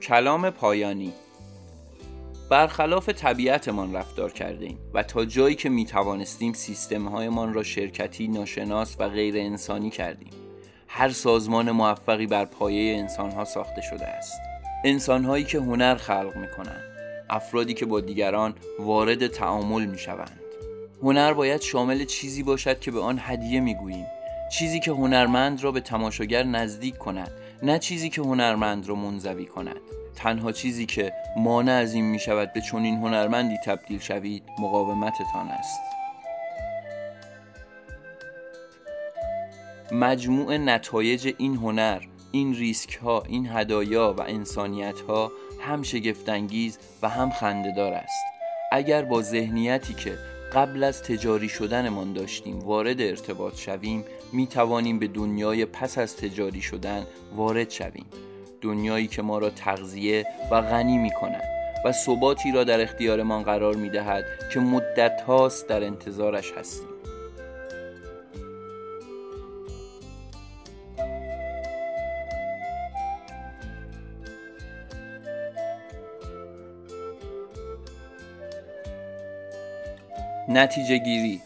کلام پایانی. برخلاف طبیعتمان رفتار کردیم و تا جایی که می توانستیم سیستم‌هایمان را شرکتی، ناشناس و غیر انسانی کردیم. هر سازمان موفقی بر پایه انسان‌ها ساخته شده است. انسان‌هایی که هنر خلق می‌کنند، افرادی که با دیگران وارد تعامل می‌شوند. هنر باید شامل چیزی باشد که به آن هدیه می‌گوییم، چیزی که هنرمند را به تماشاگر نزدیک کند، نه چیزی که هنرمند را منزوی کند. تنها چیزی که مانع از این می‌شود به چنین هنرمندی تبدیل شوید، مقاومتتان است. مجموع نتایج این هنر، این ریسک‌ها، این هدایا و انسانیت‌ها هم شگفت‌انگیز و هم خنده‌دار است. اگر با ذهنیتی که قبل از تجاری شدنمان داشتیم وارد ارتباط شویم، می توانیم به دنیای پس از تجاری شدن وارد شویم. دنیایی که ما را تغذیه و غنی می کند و ثباتی را در اختیارمان قرار می دهد که مدت هاست در انتظارش هستیم. نتیجه گیری.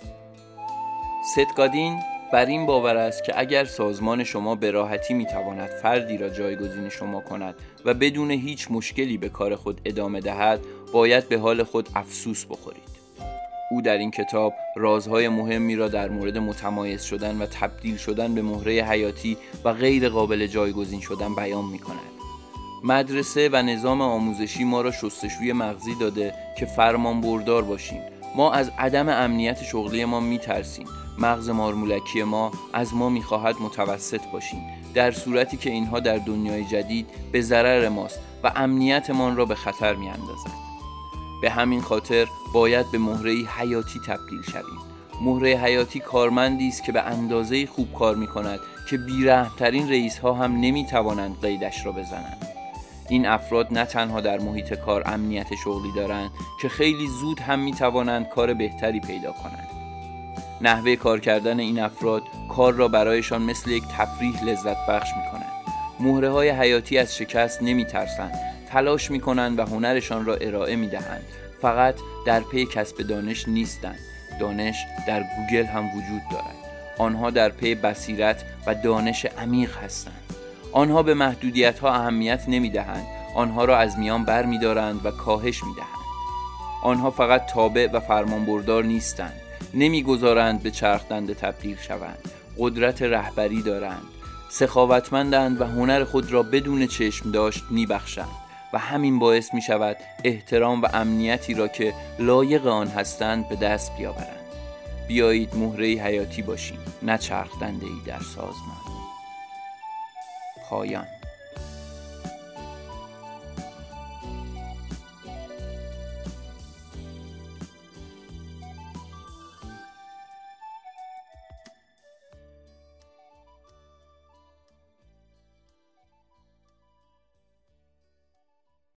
ست گادین بر این باور است که اگر سازمان شما به راحتی میتواند فردی را جایگزین شما کند و بدون هیچ مشکلی به کار خود ادامه دهد، باید به حال خود افسوس بخورید. او در این کتاب رازهای مهمی را در مورد متمایز شدن و تبدیل شدن به مهره حیاتی و غیر قابل جایگزین شدن بیان میکند. مدرسه و نظام آموزشی ما را شستشوی مغزی داده که فرمان بردار باشیم. ما از عدم امنیت شغلی ما میترسیم. مغز مارمولکی ما از ما میخواهد متوسط باشیم، در صورتی که اینها در دنیای جدید به ضرر ماست و امنیتمان را به خطر میاندازد. به همین خاطر باید به مهره حیاتی تبدیل شویم. مهره حیاتی کارمندی است که به اندازه خوب کار میکند که بی‌رحم‌ترین رئیس‌ها هم نمیتوانند قیدش را بزنند. این افراد نه تنها در محیط کار امنیت شغلی دارند که خیلی زود هم میتوانند کار بهتری پیدا کنند. نحوه کار کردن این افراد کار را برایشان مثل یک تفریح لذت بخش می‌کند. مهره‌های حیاتی از شکست نمی‌ترسند، تلاش می‌کنند و هنرشان را ارائه می‌دهند. فقط در پی کسب دانش نیستند. دانش در گوگل هم وجود دارد. آنها در پی بصیرت و دانش عمیق هستند. آنها به محدودیت‌ها اهمیت نمی‌دهند. آنها را از میان برمی‌دارند و کاهش می‌دهند. آنها فقط تابع و فرمانبردار نیستند. نمیگذارند به چرخ دنده تبدیل شوند. قدرت رهبری دارند. سخاوتمندند و هنر خود را بدون چشم داشت میبخشند و همین باعث می شود احترام و امنیتی را که لایق آن هستند به دست بیاورند. بیایید مهره حیاتی باشیم، نه چرخ دنده‌ای در سازمان. پایان.